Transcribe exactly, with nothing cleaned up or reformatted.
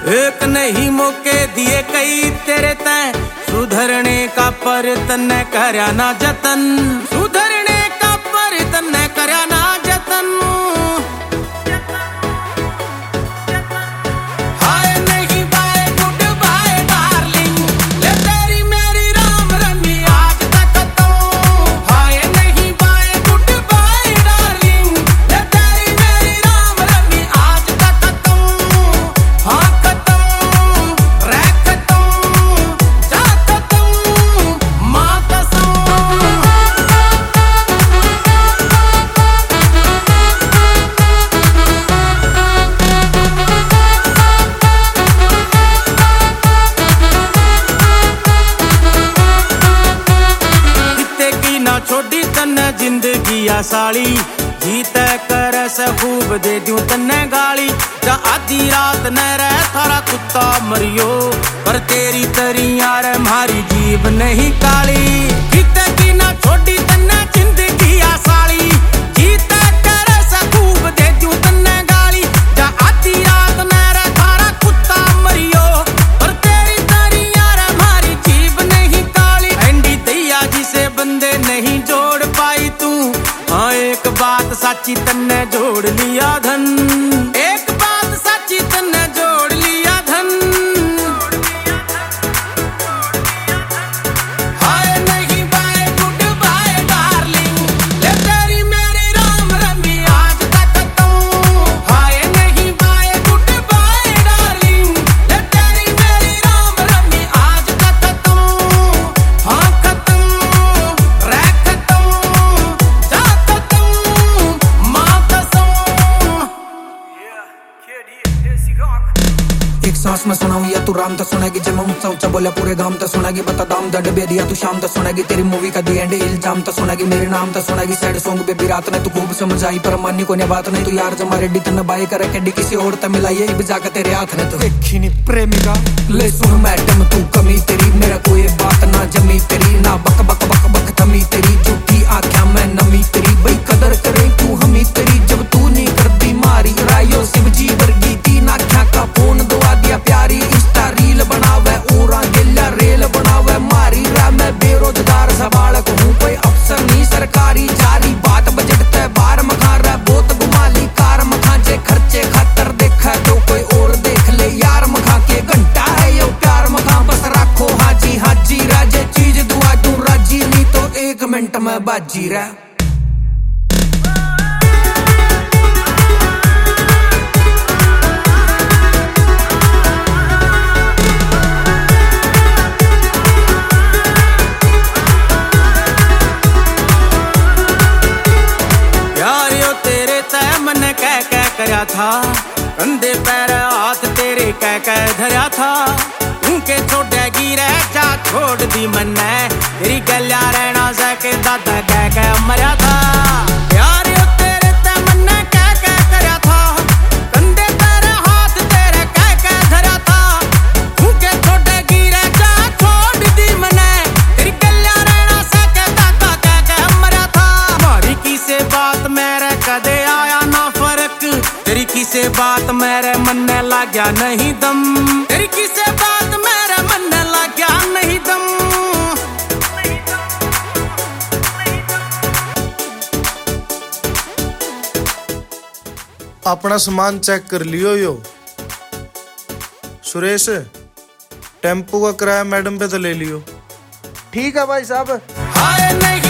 एक नहीं मौके दिए कई तेरे तय सुधरने का, पर तन्ने करया ना जतन, सुधरने का पर तन्ने करया ना जतन। हाय नहीं बाय गुड बाय डार्लिंग, ले तेरी मेरी राम रमी आज तक तो। हाय नहीं बाय गुड बाय डार्लिंग, ले तेरी मेरी राम रमी आज तक तो। हाँ छोड़ी तन्ने जिंदगी आ साली, जीते कर से खूब दे दूं तन्ने गाली। जा आधी रात न रह थारा कुत्ता मरियो, पर तेरी तरी यार मारी जीभ नहीं काली। जीते की ना छोड़ी तन्ने जिंदगी आ साली, जीते कर से खूब दे दूं तन्ने गाली। जा आधी रात न रह थारा कुत्ता मरियो, पर तेरी तरी यार मारी जीभ नहीं काली। एंडी दैया जिसे बंदे नहीं जोड़ पाई तू, हाँ एक बात साची तन्ने जोड़ लिया धन, एक बात साची तन्ने जोड़ लिया धन। हाय नहीं बाय गुड बाय डार्लिंग, ले तेरी मेरी राम रमी आज तक तो। हाय नहीं बाय गुड बाय डार्लिंग, ले तेरी मेरी राम रमी आज तक तो। हाँ खत्म रह खत्म जा खत्म माँ कसम। एक सांस में सुनाऊं या तू राम तो सुनेगी, जब मैं ऊंचा ऊंचा बोले पूरे गांव तो सुनेगी। बता दाम दर्द बे दिया तू शाम तो सुनेगी, तेरी मूवी का दी एंड इल्जाम तो सुनेगी। मेरे नाम तो सुनेगी सैड सॉन्ग बेबी रात ने तू खूब समझ आई, पर मानी को ने बात नहीं। तू यार जमा रेडी तन बाय करे कैडी किसी और ते मिलाई, ये बजा के तेरे हाथ ने तो देखी नहीं प्रेमिका। ले सुन मैडम तू कमी तेरी, मेरा कोई बात ना जमी तेरी, ना बक बक बक बक थमी तेरी। झूठी आख्या मैं नमी तेरी, भाई कदर करे तू हमी तेरी, जब तू नहीं करती मारी रायो शिव जी वर्गी। तीन आख्या का फोन दुआ दिया प्यारी, इंस्टा रील बनावे ओरा गिल्ला रेल बनावे मारी। रा मैं बेरोजगार सवालक हूँ, कोई अफसर नहीं सरकारी जारी। बात बजट ते बार मखा रहा बहुत घुमाली कार मखा, जे खर्चे खातर देखा तो कोई और देख ले यार मखा। के घंटा है यो प्यार मखा, बस रखो हाजी हाजी राजे चीज दुआ तू राजी, नहीं तो एक मिनट में बाजी रहा। कह कह करया था कंधे पैर हाथ तेरे कह कह धरया था। उनके छोड़ेगी रह जा छोड़ दी मन्ने, तेरी गलिया रहना सके दादा कह कह मरया था। यार यो तेरे ते मन्ने कह कह करया था, कंधे पैर हाथ तेरे कह कह धरया था। उनके छोड़ेगी रह जा छोड़ दी मन्ने, तेरी गलिया रहना सके दादा कह कह मरया था। मारी किसे बात मेरे कदे आया ना फर्क, तेरी किसे बात मेरे मन में लाग्या नहीं दम, तेरी किसे बात मेरे मन में लाग्या नहीं दम। अपना सामान चेक कर लियो यो सुरेश, टेम्पो का किराया मैडम पे तो ले लियो। ठीक है भाई साहब। हाय नहीं